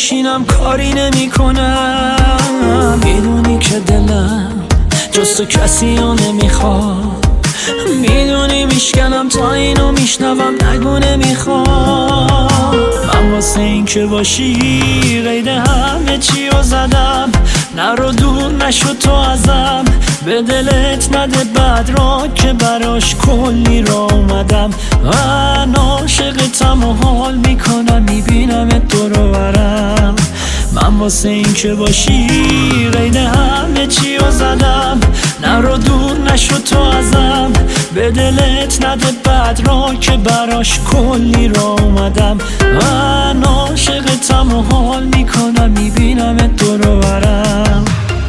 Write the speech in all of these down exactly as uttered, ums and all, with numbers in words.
بشینم کاری نمی کنم. میدونی که دلم جز تو کسی رو نمیخواد، میدونی میشکنم تا اینو میشنوم نگو نمیخوام. من واسه این که باشی قید همه چی رو زدم، نرو دور نشو تو ازم، به دلت نده بد را که براش کلی را اومدم. من عاشقتم و حال میکنم میبینم دور و برم. من واسه این که باشی قید همه چی رو زدم، نرو دور نشو تو ازم، به دلت نده بد را که براش کلی را اومدم. من عاشقتم و حال میکنم میبینم دور و برم.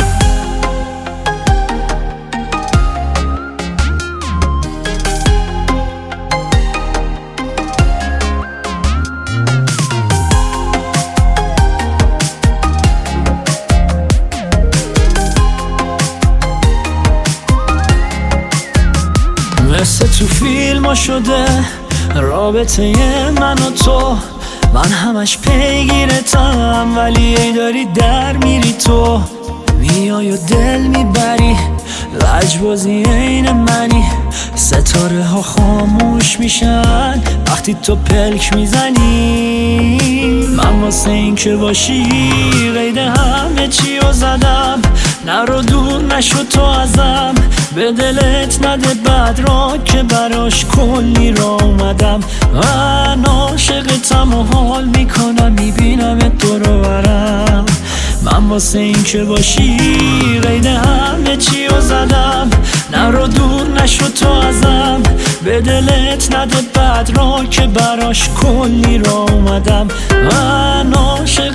مثل تو فیلم ها شده رابطه من و تو، من همش پیگیرتم ولی ای داری در میری تو. میای و دل میبری لجبازی این منی، ستاره ها خاموش میشن وقتی تو پلک میزنی. من واسه این که باشی قید همه چی رو زدم، نرو دور نشو تو ازم، به دلت نده بد را که براش کلی را اومدم. من عاشقتم و حال میکنم میبینم دور و برم. من واسه این که باشی قید همه چی رو زدم، نرو دور نشو تو ازم، به دلت نده بد را که براش کلی را اومدم. من عاشق